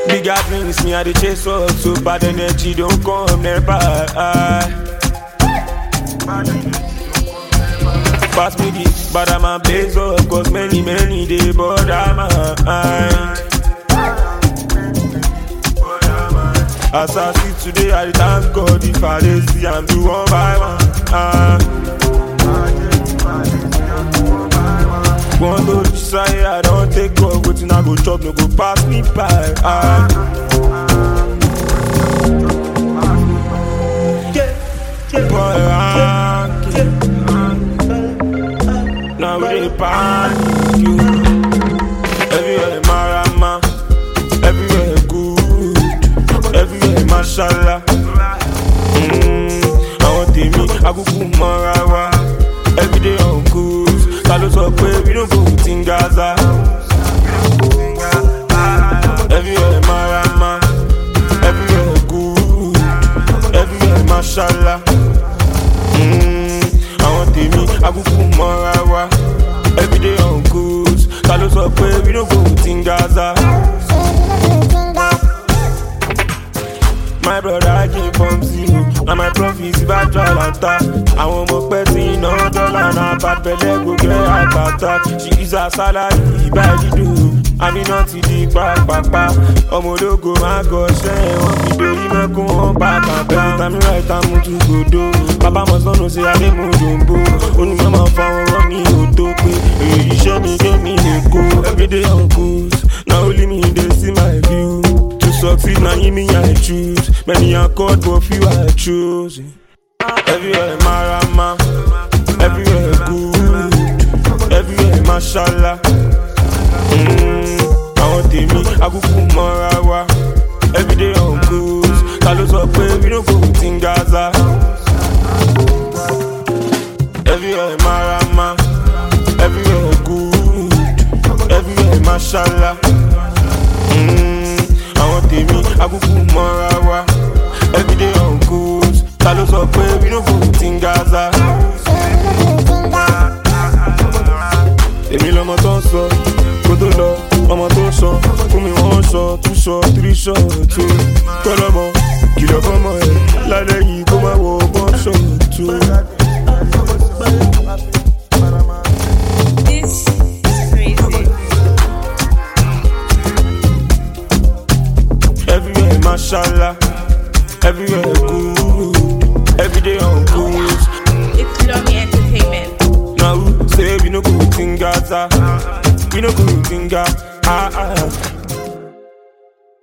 Bigger dreams, me I dey chase up, so bad energy don't come nearby. Pass me this, but I'm a blaze up, cause many they bother my mind. As I see today, I thank God if I dey see I'm do one by one. One to decide I don't take God, waiting I go chop, no go pass me by. Now we dey panic you. Everywhere marama, everywhere good, everywhere mashallah. I want me, I go put marawa. Everyday on cruise, Carlos up we don't go in Gaza. Everywhere marama, everywhere good, everywhere mashallah. I want me, I go put marawa. Everyday on cruise, Carlos up we don't go in Gaza. My brother I came from zero, and my profits back Atlanta. I want more petty, no dollar, na bad belly go get heart attack. She is a salary, by the do. I mean not to the papa. Omodogo, my gosh, one video, you make one back and down. Time right, I'm to go do. Papa must not know say I didn't move jumbo. Only mama found one me who took me. You show me, get me the go. Every day on cruise, now only me they see my view. Succeed, now me I choose. Many are caught, but few I choose. Everywhere marama, everywhere good, everywhere mashallah. I want me, I go put marawa. Everyday on cruise, Carlos up we don't go in Gaza. Everywhere marama, everywhere good, everywhere mashallah. I want me, I go put marawa. Everyday on cruise, Carlos up we don't go in Gaza. Èmi lọmọ tó ń sọ, kó tó lọ, ọmọ tó ń sọ. Fún mi one shot, 2 shot, 3 shot, 2. Kọ́lọ́mọ, kìlọ̀ fọ́mọ ẹ̀, lálẹ́ yìí kó má wọ 1 shot, 2. This is crazy. Everywhere mashallah, everywhere good, everyday on cruise. It's Lomi Entertainment. Now who say we no go in Gaza? We no go in Gaza.